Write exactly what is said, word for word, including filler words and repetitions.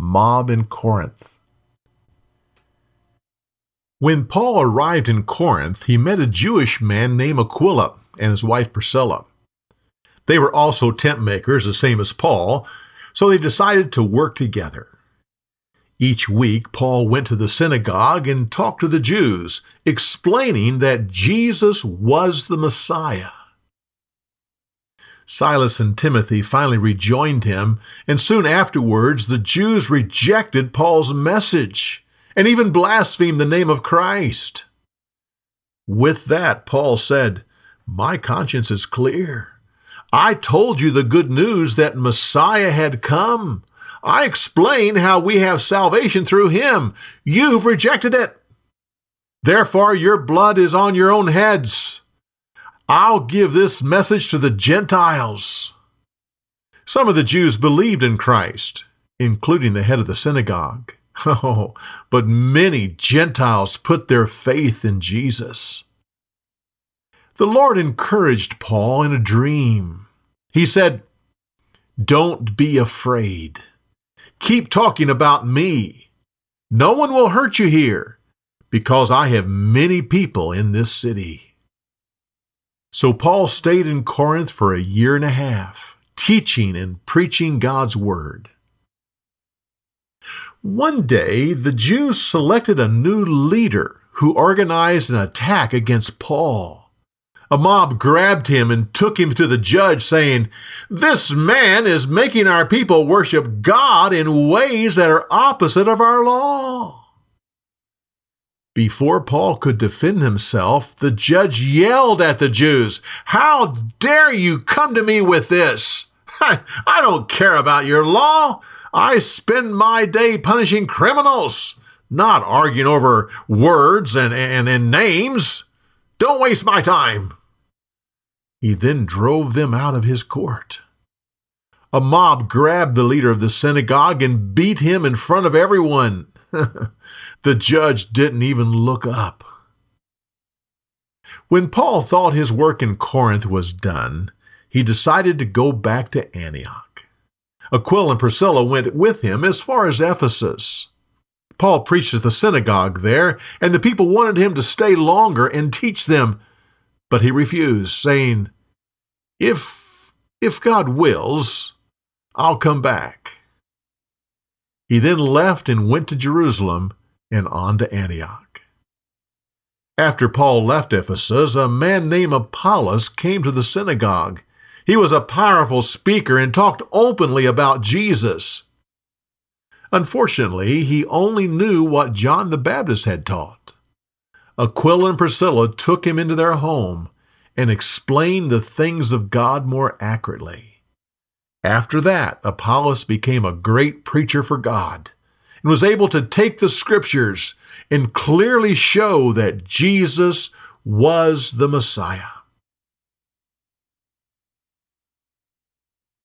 mob in Corinth. When Paul arrived in Corinth, he met a Jewish man named Aquila and his wife Priscilla. They were also tent makers, the same as Paul, so they decided to work together. Each week, Paul went to the synagogue and talked to the Jews, explaining that Jesus was the Messiah. Silas and Timothy finally rejoined him, and soon afterwards the Jews rejected Paul's message and even blasphemed the name of Christ. With that, Paul said, "My conscience is clear. I told you the good news that Messiah had come. I explained how we have salvation through him. You've rejected it. Therefore, your blood is on your own heads. I'll give this message to the Gentiles." Some of the Jews believed in Christ, including the head of the synagogue. Oh, but many Gentiles put their faith in Jesus. The Lord encouraged Paul in a dream. He said, "Don't be afraid. Keep talking about me. No one will hurt you here, because I have many people in this city." So Paul stayed in Corinth for a year and a half, teaching and preaching God's word. One day, the Jews selected a new leader who organized an attack against Paul. A mob grabbed him and took him to the judge, saying, "This man is making our people worship God in ways that are opposite of our law." Before Paul could defend himself, the judge yelled at the Jews, "How dare you come to me with this? I don't care about your law. I spend my day punishing criminals, not arguing over words and, and, and names. Don't waste my time." He then drove them out of his court. A mob grabbed the leader of the synagogue and beat him in front of everyone. The judge didn't even look up. When Paul thought his work in Corinth was done, he decided to go back to Antioch. Aquila and Priscilla went with him as far as Ephesus. Paul preached at the synagogue there, and the people wanted him to stay longer and teach them, but he refused, saying, If, if God wills, I'll come back." He then left and went to Jerusalem and on to Antioch. After Paul left Ephesus, a man named Apollos came to the synagogue. He was a powerful speaker and talked openly about Jesus. Unfortunately, he only knew what John the Baptist had taught. Aquila and Priscilla took him into their home and explained the things of God more accurately. After that, Apollos became a great preacher for God and was able to take the Scriptures and clearly show that Jesus was the Messiah.